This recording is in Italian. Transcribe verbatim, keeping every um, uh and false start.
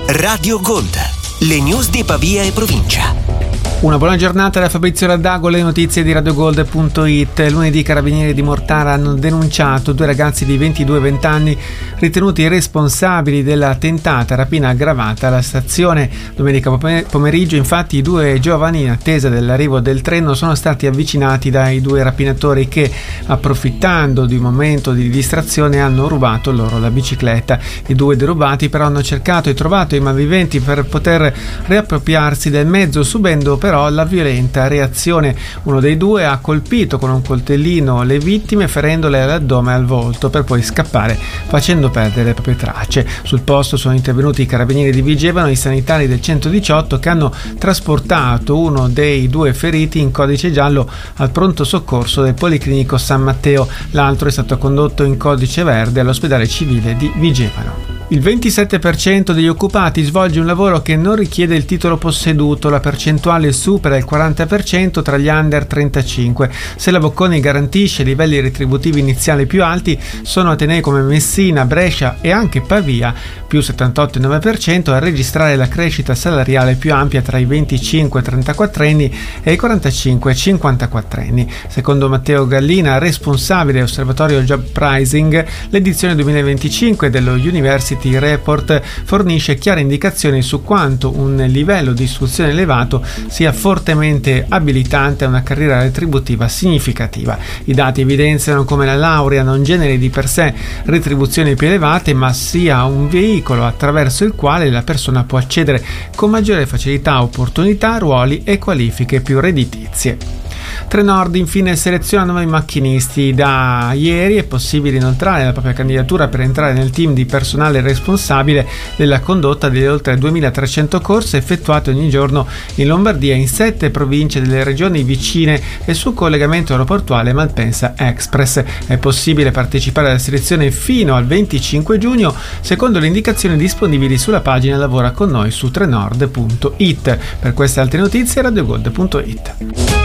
Radio Gold, le news di Pavia e provincia. Una buona giornata da Fabrizio Raddago, le notizie di radio gold punto it. Lunedì i carabinieri di Mortara hanno denunciato due ragazzi di ventidue e venti anni ritenuti responsabili della tentata rapina aggravata alla stazione. Domenica pomeriggio infatti i due giovani in attesa dell'arrivo del treno sono stati avvicinati dai due rapinatori che, approfittando di un momento di distrazione, hanno rubato loro la bicicletta. I due derubati però hanno cercato e trovato i malviventi per poter riappropriarsi del mezzo, subendo però la violenta reazione. Uno dei due ha colpito con un coltellino le vittime, ferendole all'addome e al volto, per poi scappare facendo perdere le proprie tracce. Sul posto sono intervenuti i carabinieri di Vigevano e i sanitari del centodiciotto che hanno trasportato uno dei due feriti in codice giallo al pronto soccorso del Policlinico San Matteo. L'altro è stato condotto in codice verde all'ospedale civile di Vigevano. Il ventisette per cento degli occupati svolge un lavoro che non richiede il titolo posseduto, la percentuale supera il quaranta per cento tra gli under trentacinque. Se la Bocconi garantisce livelli retributivi iniziali più alti, sono atenei come Messina, Brescia e anche Pavia, più settantotto virgola nove per cento, a registrare la crescita salariale più ampia tra i venticinque trentaquattro anni e i quarantacinque cinquantaquattro anni. Secondo Matteo Gallina, responsabile dell'osservatorio Job Pricing, l'edizione duemilaventicinque dello University Report fornisce chiare indicazioni su quanto un livello di istruzione elevato sia fortemente abilitante a una carriera retributiva significativa. I dati evidenziano come la laurea non generi di per sé retribuzioni più elevate, ma sia un veicolo attraverso il quale la persona può accedere con maggiore facilità a opportunità, ruoli e qualifiche più redditizie. Trenord infine seleziona nuovi macchinisti. Da ieri è possibile inoltrare la propria candidatura per entrare nel team di personale responsabile della condotta delle oltre duemilatrecento corse effettuate ogni giorno in Lombardia, in sette province delle regioni vicine e sul collegamento aeroportuale Malpensa Express. È possibile partecipare alla selezione fino al venticinque giugno secondo le indicazioni disponibili sulla pagina Lavora con noi su trenord punto it. Per queste altre notizie radio gold punto it.